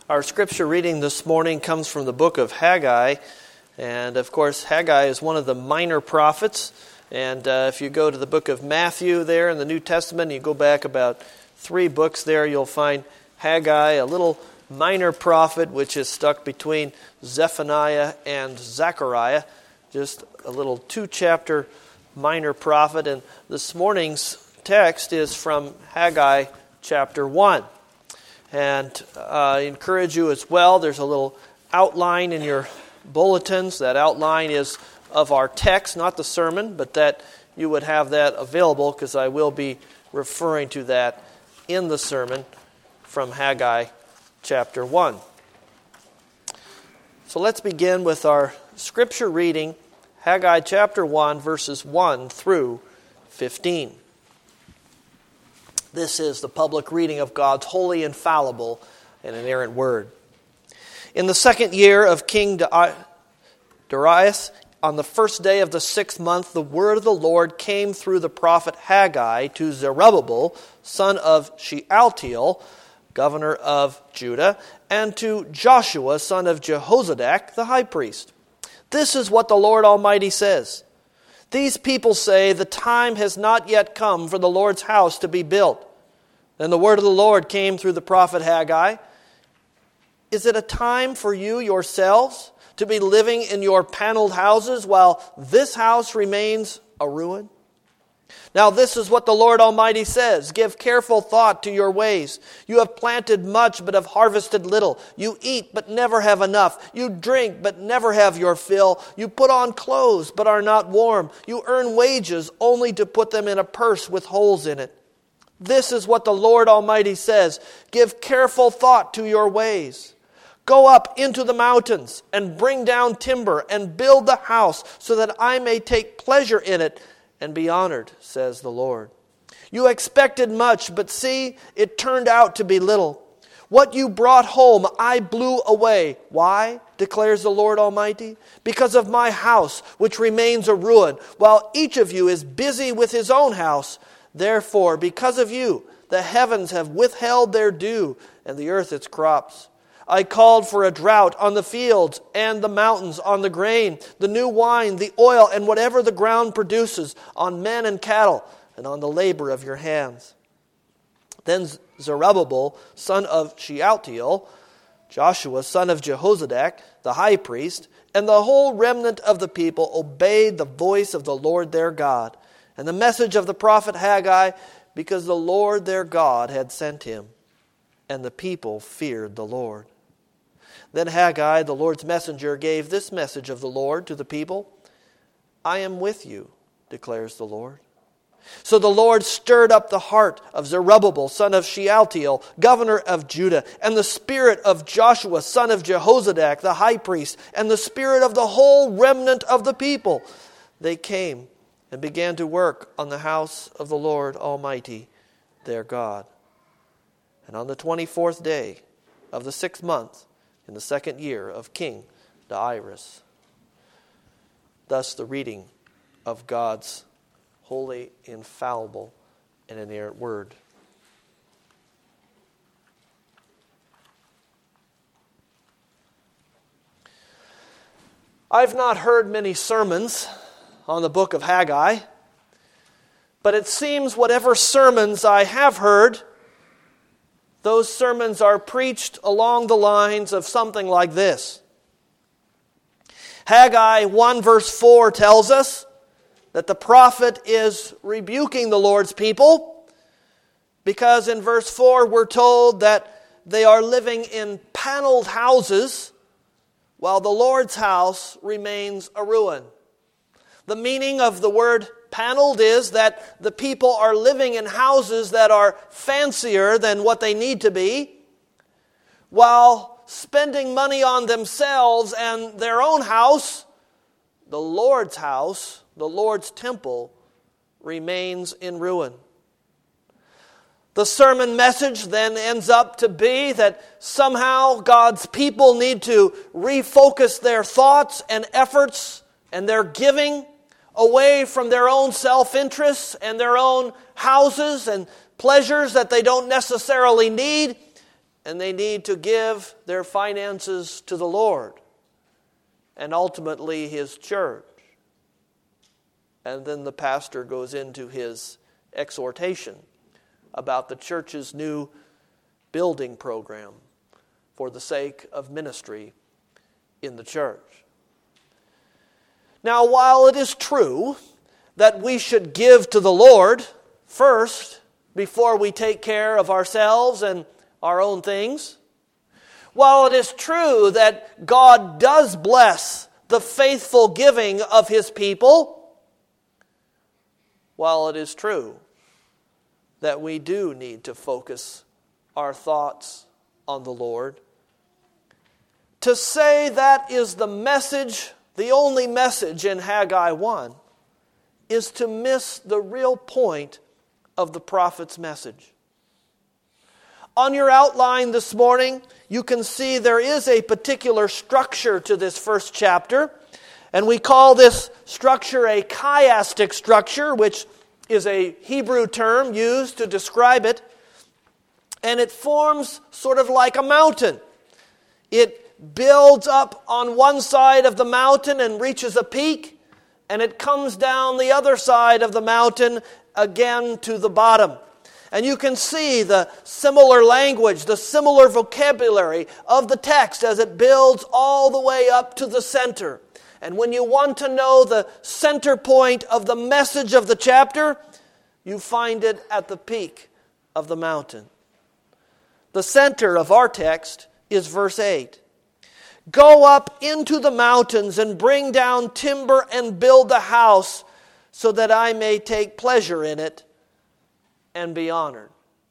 Our scripture reading this morning comes from the book of Haggai. And of course, Haggai is one of the minor prophets. And if you go to the book of Matthew there in the New Testament, you go back about 3 books there, you'll find Haggai, a little minor prophet which is stuck between Zephaniah and Zechariah. Just a little 2-chapter minor prophet. And this morning's text is from Haggai chapter 1. And I encourage you as well, there's a little outline in your bulletins. That outline is of our text, not the sermon, but that you would have that available because I will be referring to that in the sermon from Haggai chapter 1. So let's begin with our scripture reading, Haggai chapter 1, verses 1 through 15. This is the public reading of God's holy, infallible, and inerrant word. In the 2nd year of King Darius, on the 1st day of the 6th month, the word of the Lord came through the prophet Haggai to Zerubbabel, son of Shealtiel, governor of Judah, and to Joshua, son of Jehozadak, the high priest. This is what the Lord Almighty says. These people say, the time has not yet come for the Lord's house to be built. Then the word of the Lord came through the prophet Haggai. Is it a time for you yourselves to be living in your paneled houses while this house remains a ruin? Now this is what the Lord Almighty says. Give careful thought to your ways. You have planted much but have harvested little. You eat but never have enough. You drink but never have your fill. You put on clothes but are not warm. You earn wages only to put them in a purse with holes in it. This is what the Lord Almighty says. Give careful thought to your ways. Go up into the mountains and bring down timber and build the house so that I may take pleasure in it and be honored, says the Lord. You expected much, but see, it turned out to be little. What you brought home, I blew away. Why, declares the Lord Almighty? Because of my house, which remains a ruin, while each of you is busy with his own house. Therefore, because of you, the heavens have withheld their dew, and the earth its crops. I called for a drought on the fields and the mountains, on the grain, the new wine, the oil, and whatever the ground produces, on men and cattle, and on the labor of your hands. Then Zerubbabel, son of Shealtiel, Joshua, son of Jehozadak, the high priest, and the whole remnant of the people obeyed the voice of the Lord their God, and the message of the prophet Haggai, because the Lord their God had sent him, and the people feared the Lord. Then Haggai, the Lord's messenger, gave this message of the Lord to the people. I am with you, declares the Lord. So the Lord stirred up the heart of Zerubbabel, son of Shealtiel, governor of Judah, and the spirit of Joshua, son of Jehozadak, the high priest, and the spirit of the whole remnant of the people. They came and began to work on the house of the Lord Almighty, their God. And on the 24th day of the 6th month, in the 2nd year of King Darius. Thus the reading of God's holy, infallible, and inerrant word. I've not heard many sermons on the book of Haggai, but it seems whatever sermons I have heard, those sermons are preached along the lines of something like this. Haggai 1 verse 4 tells us that the prophet is rebuking the Lord's people because in verse 4 we're told that they are living in paneled houses while the Lord's house remains a ruin. The meaning of the word paneled is that the people are living in houses that are fancier than what they need to be, while spending money on themselves and their own house, the Lord's house, the Lord's temple, remains in ruin. The sermon message then ends up to be that somehow God's people need to refocus their thoughts and efforts and their giving away from their own self-interests and their own houses and pleasures that they don't necessarily need, and they need to give their finances to the Lord and ultimately His church. And then the pastor goes into his exhortation about the church's new building program for the sake of ministry in the church. Now, while it is true that we should give to the Lord first before we take care of ourselves and our own things, while it is true that God does bless the faithful giving of His people, while it is true that we do need to focus our thoughts on the Lord, to say that is the message, the only message in Haggai 1, is to miss the real point of the prophet's message. On your outline this morning, you can see there is a particular structure to this first chapter, and we call this structure a chiastic structure, which is a Hebrew term used to describe it. And it forms sort of like a mountain. It builds up on one side of the mountain and reaches a peak, and it comes down the other side of the mountain again to the bottom. And you can see the similar language, the similar vocabulary of the text as it builds all the way up to the center. And when you want to know the center point of the message of the chapter, you find it at the peak of the mountain. The center of our text is verse 8. Go up into the mountains and bring down timber and build a house so that I may take pleasure in it and be honored.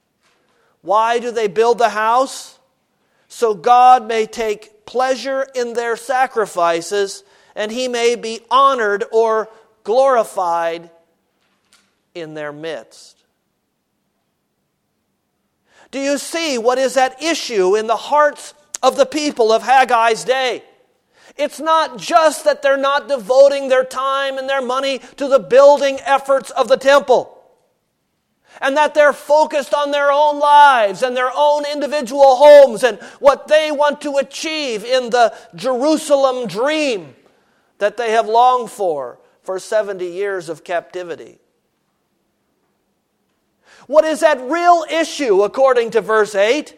Why do they build the house? So God may take pleasure in their sacrifices and He may be honored or glorified in their midst. Do you see what is at issue in the hearts of the people of Haggai's day? It's not just that they're not devoting their time and their money to the building efforts of the temple, and that they're focused on their own lives and their own individual homes and what they want to achieve in the Jerusalem dream that they have longed for 70 years of captivity. What is at real issue, according to verse 8,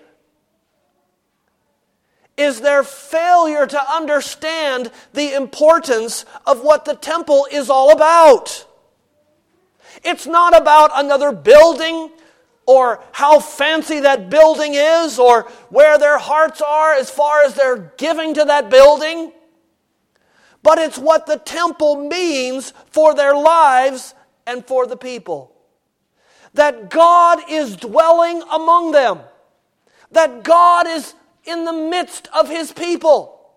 is their failure to understand the importance of what the temple is all about. It's not about another building or how fancy that building is or where their hearts are as far as their giving to that building. But it's what the temple means for their lives and for the people. That God is dwelling among them. That God is in the midst of His people.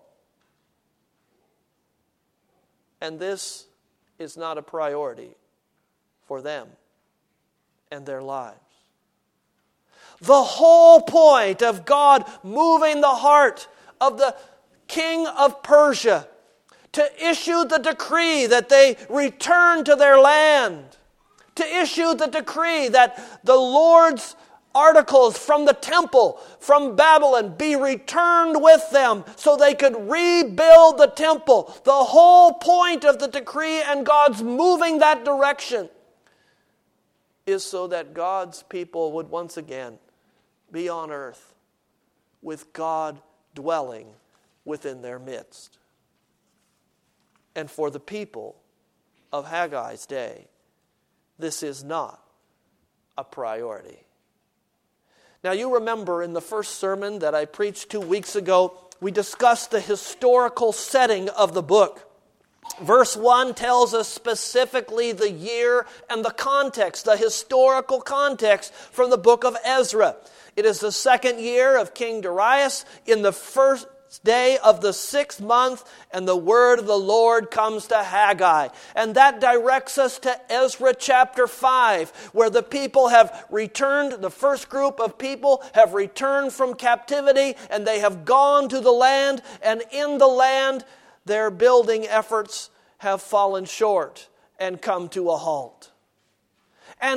And this is not a priority for them and their lives. The whole point of God moving the heart of the king of Persia to issue the decree that they return to their land, to issue the decree that the Lord's articles from the temple, from Babylon, be returned with them so they could rebuild the temple. The whole point of the decree and God's moving that direction is so that God's people would once again be on earth with God dwelling within their midst. And for the people of Haggai's day, this is not a priority. Now, you remember in the first sermon that I preached 2 weeks ago, we discussed the historical setting of the book. Verse 1 tells us specifically the year and the context, the historical context from the book of Ezra. It is the second year of King Darius in the first day of the 6th month, and the word of the Lord comes to Haggai. And that directs us to Ezra chapter 5, where the people have returned, the first group of people have returned from captivity, and they have gone to the land, and in the land their building efforts have fallen short and come to a halt. And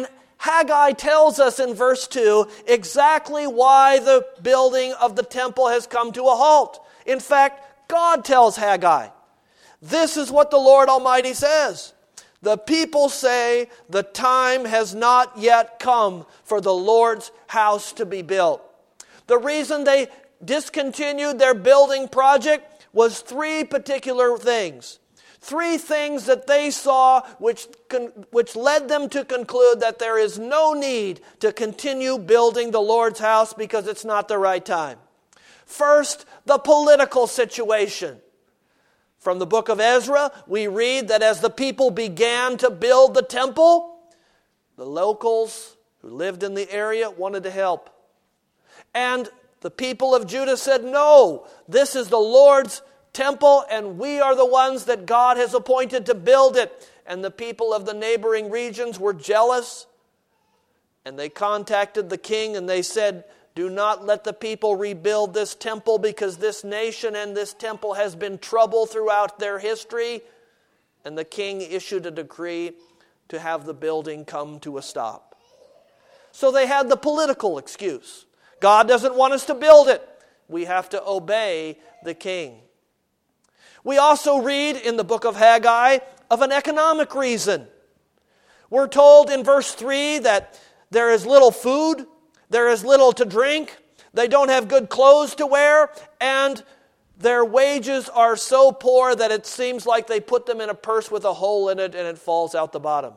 Haggai tells us in verse 2 exactly why the building of the temple has come to a halt. In fact, God tells Haggai, this is what the Lord Almighty says. The people say the time has not yet come for the Lord's house to be built. The reason they discontinued their building project was three particular things. Three things that they saw which led them to conclude that there is no need to continue building the Lord's house because it's not the right time. First, the political situation. From the book of Ezra, we read that as the people began to build the temple, the locals who lived in the area wanted to help. And the people of Judah said, no, this is the Lord's temple and we are the ones that God has appointed to build it. And the people of the neighboring regions were jealous. And they contacted the king and they said, do not let the people rebuild this temple because this nation and this temple has been troubled throughout their history. And the king issued a decree to have the building come to a stop. So they had the political excuse. God doesn't want us to build it. We have to obey the king. We also read in the book of Haggai of an economic reason. We're told in verse 3 that there is little food, there is little to drink, they don't have good clothes to wear, and their wages are so poor that it seems like they put them in a purse with a hole in it and it falls out the bottom.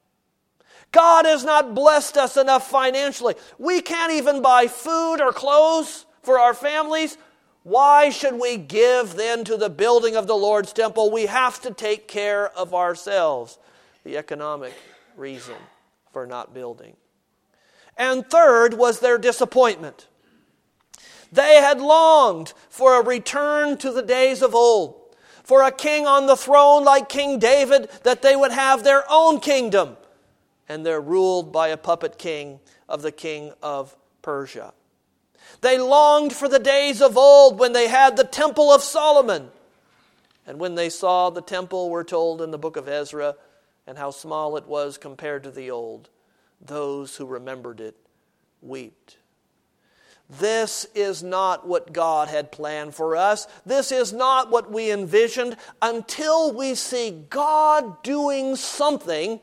God has not blessed us enough financially. We can't even buy food or clothes for our families. Why should we give then to the building of the Lord's temple? We have to take care of ourselves. The economic reason for not building. And third was their disappointment. They had longed for a return to the days of old, for a king on the throne like King David, that they would have their own kingdom. And they're ruled by a puppet king of the king of Persia. They longed for the days of old when they had the temple of Solomon. And when they saw the temple, we're told in the book of Ezra, and how small it was compared to the old, those who remembered it wept. This is not what God had planned for us. This is not what we envisioned. Until we see God doing something,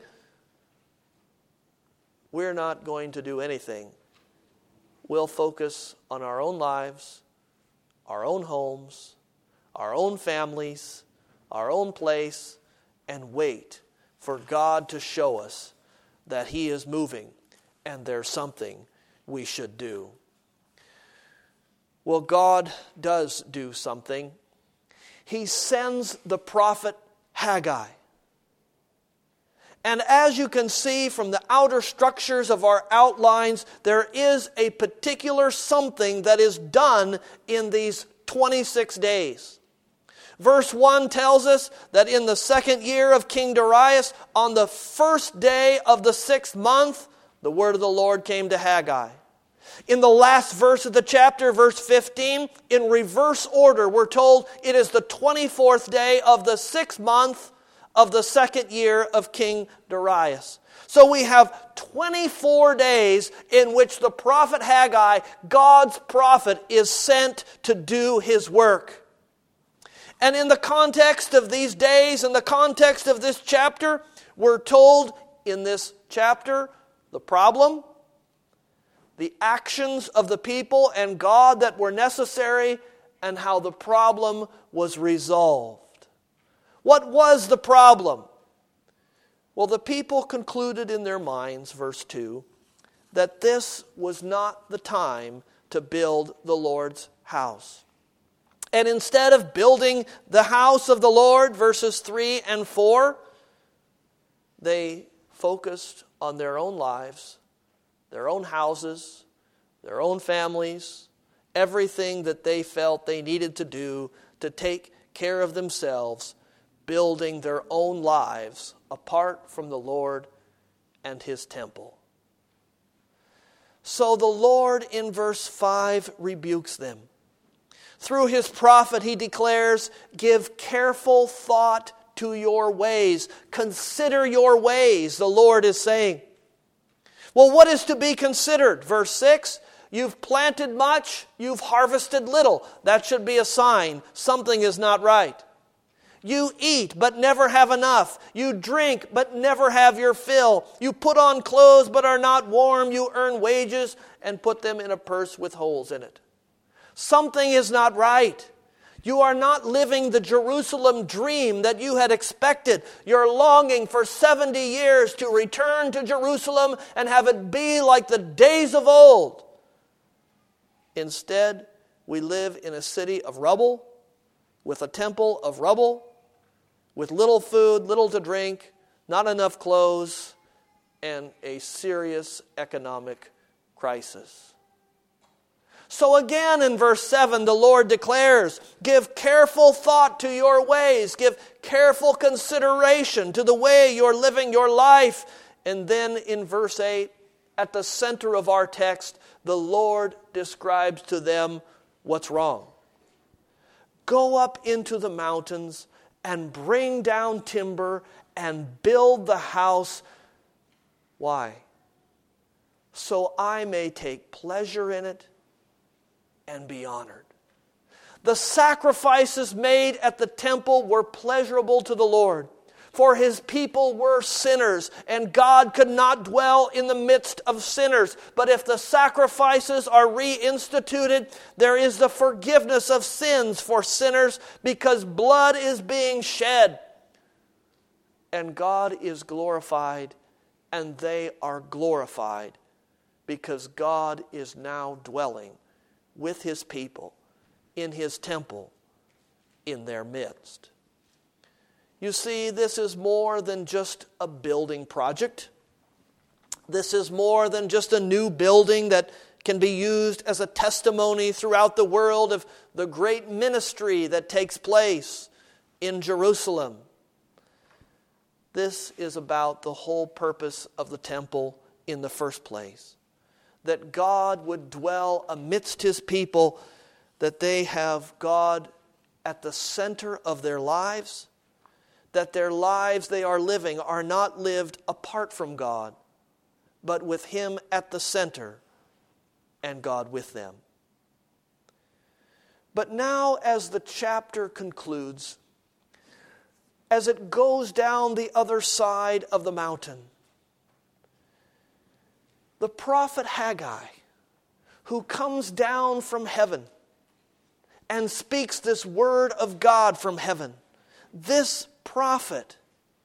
we're not going to do anything. We'll focus on our own lives, our own homes, our own families, our own place, and wait for God to show us that He is moving and there's something we should do. Well, God does do something. He sends the prophet Haggai. And as you can see from the outer structures of our outlines, there is a particular something that is done in these 26 days. Verse 1 tells us that in the second year of King Darius, on the first day of the 6th month, the word of the Lord came to Haggai. In the last verse of the chapter, verse 15, in reverse order, we're told it is the 24th day of the 6th month of the second year of King Darius. So we have 24 days in which the prophet Haggai, God's prophet, is sent to do his work. And in the context of these days, in the context of this chapter, we're told in this chapter the problem, the actions of the people and God that were necessary, and how the problem was resolved. What was the problem? Well, the people concluded in their minds, verse 2, that this was not the time to build the Lord's house. And instead of building the house of the Lord, verses 3 and 4, they focused on their own lives, their own houses, their own families, everything that they felt they needed to do to take care of themselves, building their own lives apart from the Lord and His temple. So the Lord in verse 5 rebukes them. Through His prophet He declares, "Give careful thought to your ways. Consider your ways," the Lord is saying. Well, what is to be considered? Verse 6, you've planted much, you've harvested little. That should be a sign something is not right. You eat but never have enough. You drink but never have your fill. You put on clothes but are not warm. You earn wages and put them in a purse with holes in it. Something is not right. You are not living the Jerusalem dream that you had expected. You're longing for 70 years to return to Jerusalem and have it be like the days of old. Instead, we live in a city of rubble, with a temple of rubble, with little food, little to drink, not enough clothes, and a serious economic crisis. So again in verse 7, the Lord declares, give careful thought to your ways. Give careful consideration to the way you're living your life. And then in verse 8, at the center of our text, the Lord describes to them what's wrong. Go up into the mountains and bring down timber and build the house. Why? So I may take pleasure in it and be honored. The sacrifices made at the temple were pleasurable to the Lord, for his people were sinners, and God could not dwell in the midst of sinners. But if the sacrifices are reinstituted, there is the forgiveness of sins for sinners, because blood is being shed, and God is glorified, and they are glorified, because God is now dwelling with his people, in his temple, in their midst. You see, this is more than just a building project. This is more than just a new building that can be used as a testimony throughout the world of the great ministry that takes place in Jerusalem. This is about the whole purpose of the temple in the first place. That God would dwell amidst his people, that they have God at the center of their lives, that their lives they are living are not lived apart from God, but with him at the center and God with them. But now as the chapter concludes, as it goes down the other side of the mountain, the prophet Haggai, who comes down from heaven and speaks this word of God from heaven, this prophet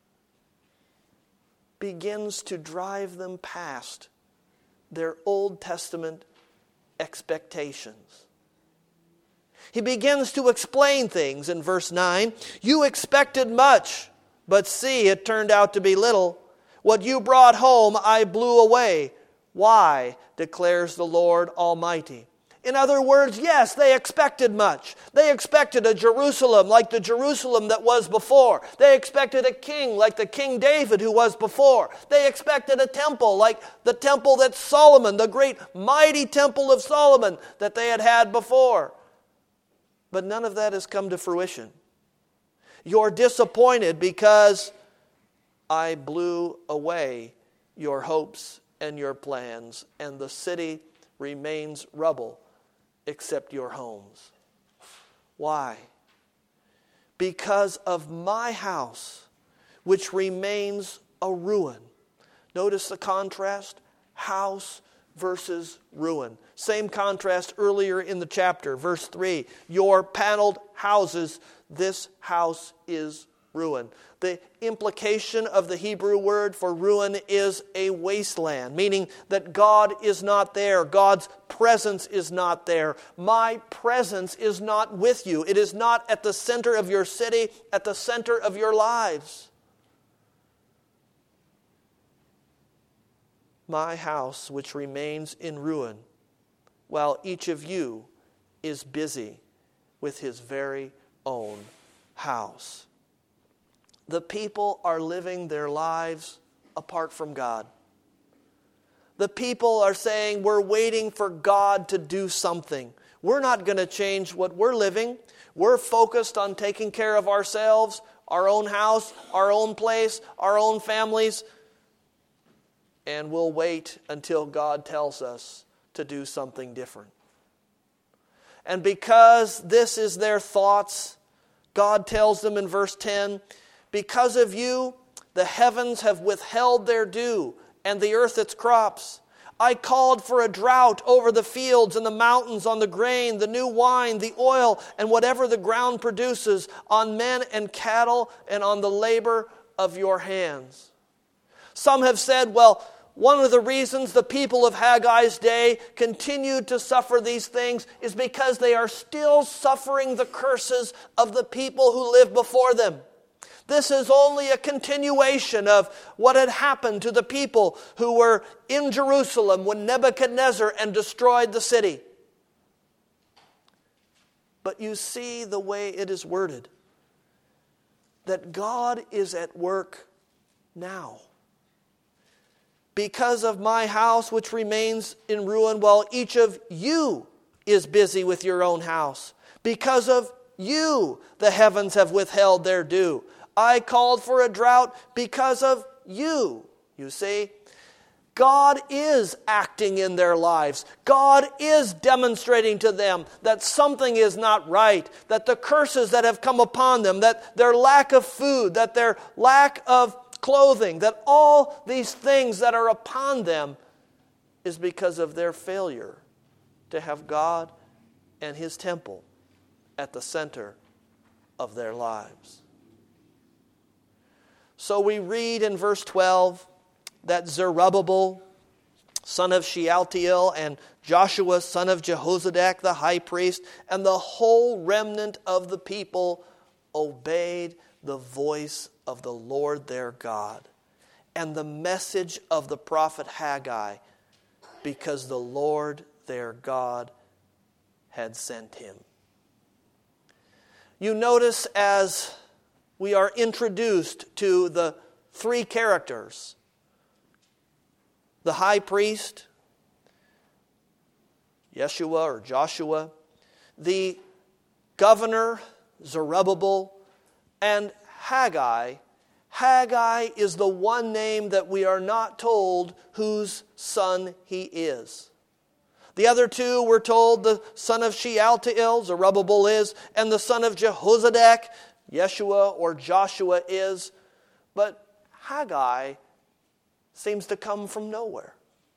begins to drive them past their Old Testament expectations. He begins to explain things in verse 9. You expected much, but see, it turned out to be little. What you brought home, I blew away. Why? Declares the Lord Almighty. In other words, yes, they expected much. They expected a Jerusalem like the Jerusalem that was before. They expected a king like the King David who was before. They expected a temple like the temple that Solomon, the great mighty temple of Solomon that they had had before. But none of that has come to fruition. You're disappointed because I blew away your hopes and your plans, and the city remains rubble except your homes. Why? Because of my house, which remains a ruin. Notice the contrast, house versus ruin. Same contrast earlier in the chapter, verse 3. Your paneled houses, this house is ruin. The implication of the Hebrew word for ruin is a wasteland, meaning that God is not there. God's presence is not there. My presence is not with you. It is not at the center of your city, at the center of your lives. My house, which remains in ruin, while each of you is busy with his very own house. The people are living their lives apart from God. The people are saying, we're waiting for God to do something. We're not going to change what we're living. We're focused on taking care of ourselves, our own house, our own place, our own families. and we'll wait until God tells us to do something different. And because this is their thoughts, God tells them in verse 10, because of you, the heavens have withheld their dew, and the earth its crops. I called for a drought over the fields and the mountains, on the grain, the new wine, the oil, and whatever the ground produces, on men and cattle, and on the labor of your hands. Some have said, well, one of the reasons the people of Haggai's day continued to suffer these things is because they are still suffering the curses of the people who lived before them. This is only a continuation of what had happened to the people who were in Jerusalem when Nebuchadnezzar and destroyed the city. But you see the way it is worded, that God is at work now. Because of my house which remains in ruin, while each of you is busy with your own house. Because of you, the heavens have withheld their dew. I called for a drought because of you. You see, God is acting in their lives. God is demonstrating to them that something is not right, that the curses that have come upon them, that their lack of food, that their lack of clothing, that all these things that are upon them is because of their failure to have God and His temple at the center of their lives. So we read in verse 12 that Zerubbabel, son of Shealtiel, and Joshua, son of Jehozadak, the high priest, and the whole remnant of the people obeyed the voice of the Lord their God and the message of the prophet Haggai, because the Lord their God had sent him. You notice as we are introduced to the three characters, the high priest, Yeshua or Joshua, the governor, Zerubbabel, and Haggai. Haggai is the one name that we are not told whose son he is. The other two we're told the son of Shealtiel, Zerubbabel is, and the son of Jehozadak, Yeshua or Joshua is. But Haggai seems to come from nowhere.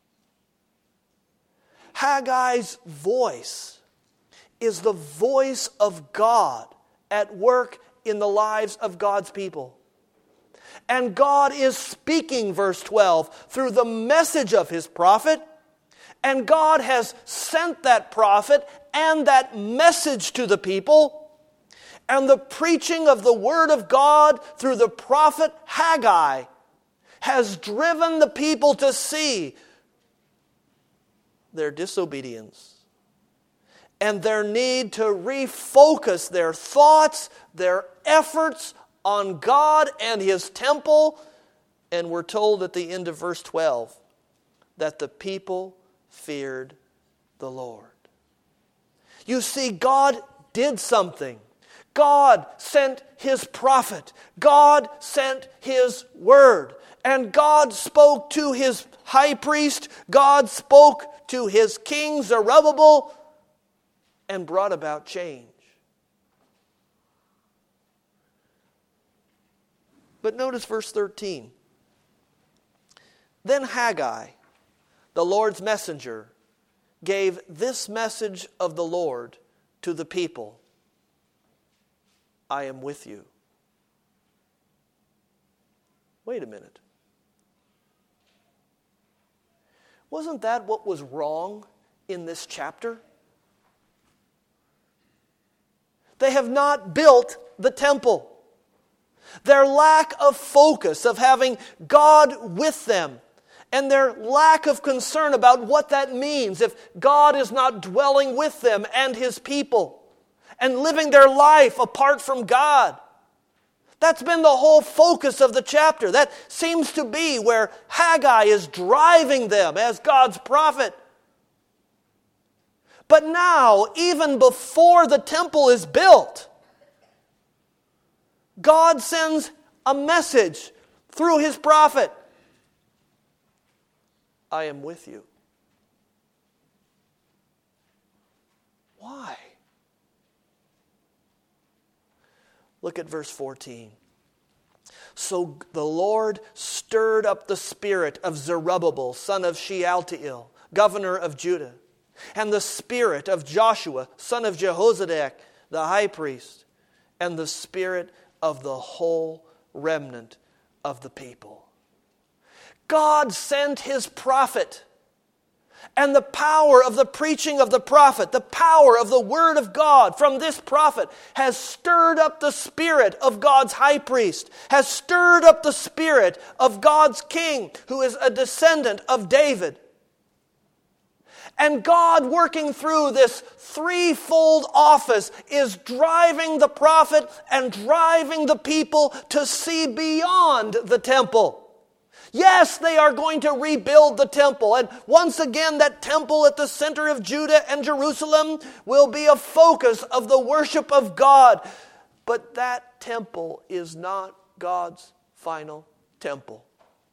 Haggai's voice is the voice of God at work in the lives of God's people. And God is speaking, verse 12, through the message of His prophet. And God has sent that prophet and that message to the people. And the preaching of the Word of God through the prophet Haggai has driven the people to see their disobedience and their need to refocus their thoughts, their efforts on God and His temple. And we're told at the end of verse 12 that the people feared the Lord. You see, God did something. God sent His prophet. God sent His word. And God spoke to His high priest. God spoke to His king Zerubbabel and brought about change. But notice verse 13. Then Haggai, the Lord's messenger, gave this message of the Lord to the people. I am with you. Wait a minute. Wasn't that what was wrong in this chapter? They have not built the temple. Their lack of focus, of having God with them, and their lack of concern about what that means if God is not dwelling with them and His people, and living their life apart from God. That's been the whole focus of the chapter. That seems to be where Haggai is driving them as God's prophet. But now, even before the temple is built, God sends a message through His prophet. I am with you. Why? Look at verse 14. So the Lord stirred up the spirit of Zerubbabel, son of Shealtiel, governor of Judah, and the spirit of Joshua, son of Jehozadak, the high priest, and the spirit of the whole remnant of the people. God sent His prophet, and the power of the preaching of the prophet, the power of the Word of God from this prophet has stirred up the spirit of God's high priest, has stirred up the spirit of God's king, who is a descendant of David. And God, working through this threefold office, is driving the prophet and driving the people to see beyond the temple. Yes, they are going to rebuild the temple. And once again, that temple at the center of Judah and Jerusalem will be a focus of the worship of God. But that temple is not God's final temple.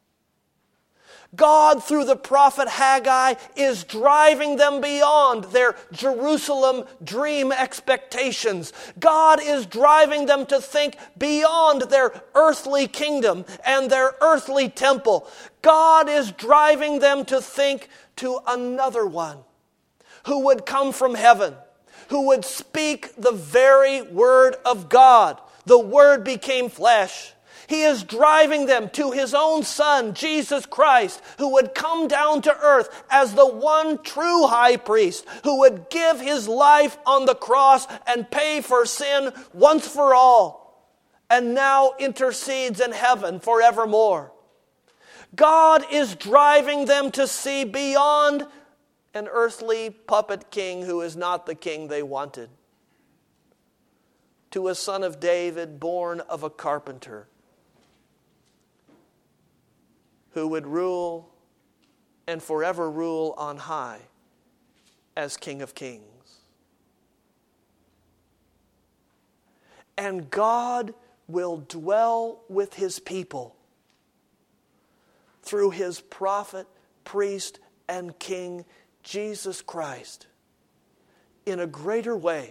God, through the prophet Haggai, is driving them beyond their Jerusalem dream expectations. God is driving them to think beyond their earthly kingdom and their earthly temple. God is driving them to think to another one who would come from heaven, who would speak the very word of God. The Word became flesh. He is driving them to His own Son, Jesus Christ, who would come down to earth as the one true high priest, who would give His life on the cross and pay for sin once for all, and now intercedes in heaven forevermore. God is driving them to see beyond an earthly puppet king who is not the king they wanted, to a son of David born of a carpenter, who would rule and forever rule on high as King of Kings. And God will dwell with His people through His prophet, priest, and king, Jesus Christ, in a greater way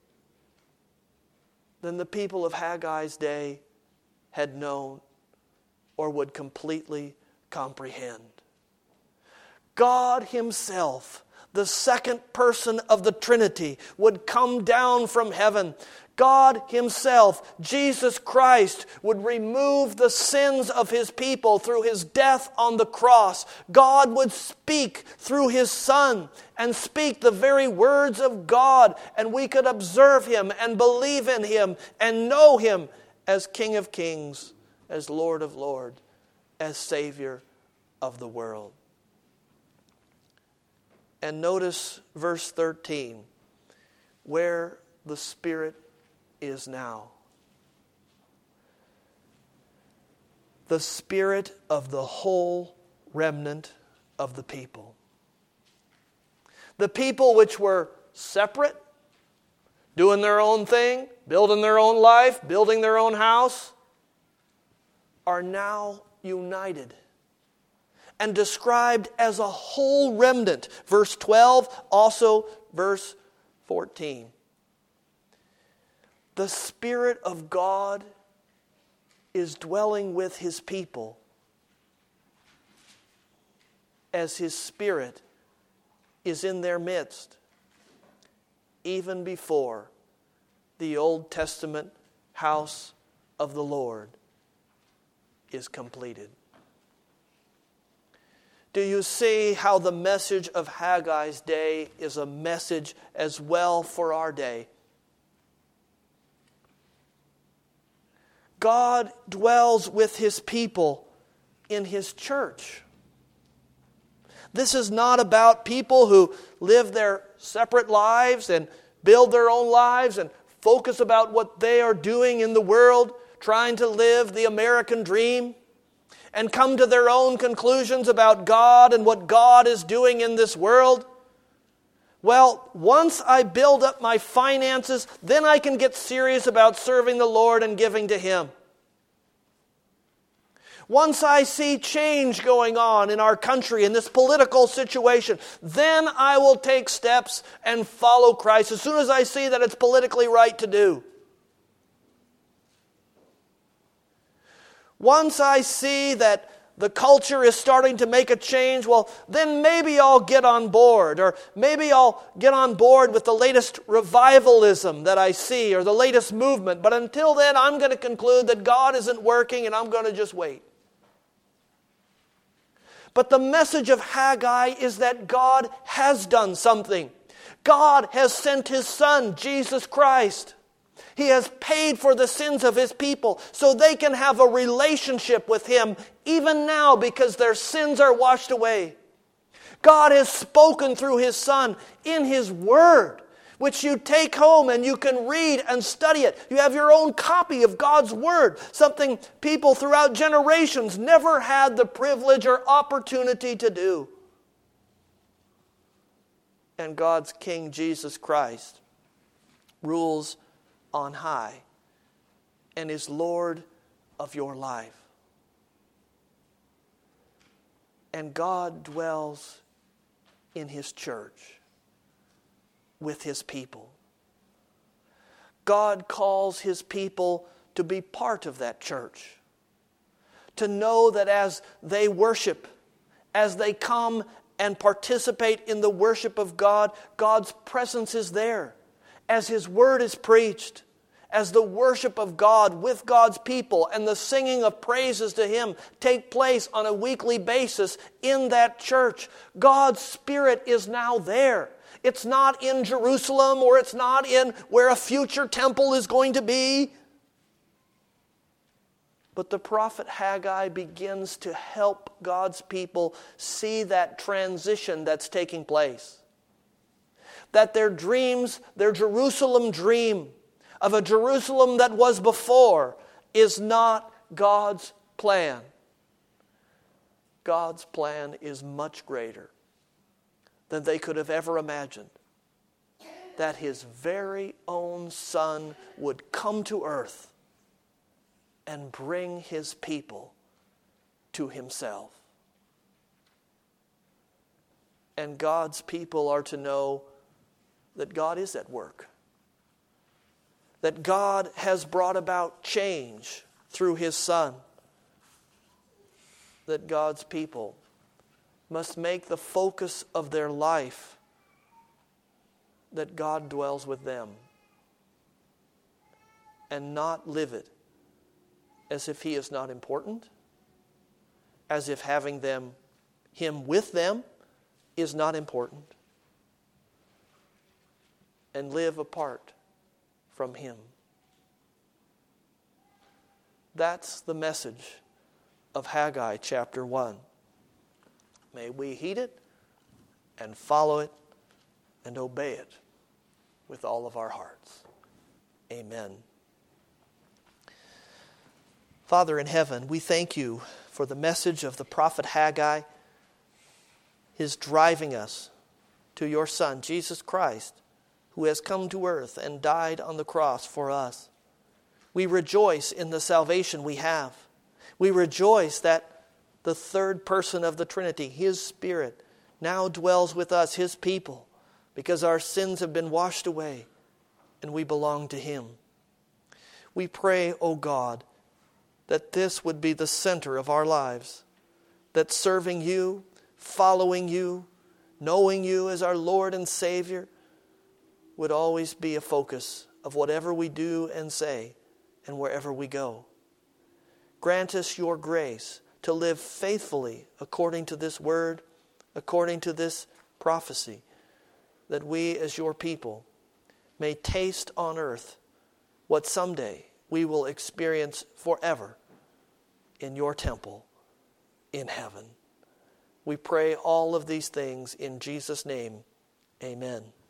than the people of Haggai's day had known or would completely comprehend. God Himself, the second person of the Trinity, would come down from heaven. God Himself, Jesus Christ, would remove the sins of His people through His death on the cross. God would speak through His Son and speak the very words of God, and we could observe Him and believe in Him and know Him as King of Kings, as Lord of Lords, as Savior of the world. And notice verse 13, where the Spirit is now. The Spirit of the whole remnant of the people. The people which were separate, doing their own thing, building their own life, building their own house, are now united and described as a whole remnant. Verse 12, also verse 14. The Spirit of God is dwelling with His people as His Spirit is in their midst, even before the Old Testament house of the Lord is completed. Do you see how the message of Haggai's day is a message as well for our day? God dwells with His people in His church. This is not about people who live their separate lives and build their own lives and focus about what they are doing in the world, trying to live the American dream, and come to their own conclusions about God and what God is doing in this world. Well, once I build up my finances, then I can get serious about serving the Lord and giving to Him. Once I see change going on in our country, in this political situation, then I will take steps and follow Christ as soon as I see that it's politically right to do. Once I see that the culture is starting to make a change, well, then maybe I'll get on board, or maybe I'll get on board with the latest revivalism that I see, or the latest movement. But until then, I'm going to conclude that God isn't working, and I'm going to just wait. But the message of Haggai is that God has done something. God has sent His Son, Jesus Christ. He has paid for the sins of His people so they can have a relationship with Him even now because their sins are washed away. God has spoken through His Son in His Word, which you take home and you can read and study it. You have your own copy of God's Word, something people throughout generations never had the privilege or opportunity to do. And God's King Jesus Christ rules on high and is Lord of your life. And God dwells in His church with His people. God calls His people to be part of that church, to know that as they worship, as they come and participate in the worship of God, God's presence is there. As His Word is preached, as the worship of God with God's people and the singing of praises to Him take place on a weekly basis in that church, God's Spirit is now there. It's not in Jerusalem, or it's not in where a future temple is going to be. But the prophet Haggai begins to help God's people see that transition that's taking place. That their dreams, their Jerusalem dream of a Jerusalem that was before, is not God's plan. God's plan is much greater than they could have ever imagined. That His very own Son would come to earth and bring His people to Himself. And God's people are to know that God is at work. That God has brought about change through His Son. That God's people must make the focus of their life that God dwells with them, and not live it as if He is not important, as if having Him with them is not important, and live apart from Him. That's the message of Haggai chapter 1. May we heed it and follow it and obey it with all of our hearts. Amen. Father in heaven, we thank You for the message of the prophet Haggai, his driving us to Your Son, Jesus Christ, who has come to earth and died on the cross for us. We rejoice in the salvation we have. We rejoice that the third person of the Trinity, His Spirit, now dwells with us, His people, because our sins have been washed away and we belong to Him. We pray, O God, that this would be the center of our lives, that serving You, following You, knowing You as our Lord and Savior would always be a focus of whatever we do and say and wherever we go. Grant us Your grace to live faithfully according to this word, according to this prophecy, that we as Your people may taste on earth what someday we will experience forever in Your temple in heaven. We pray all of these things in Jesus' name. Amen.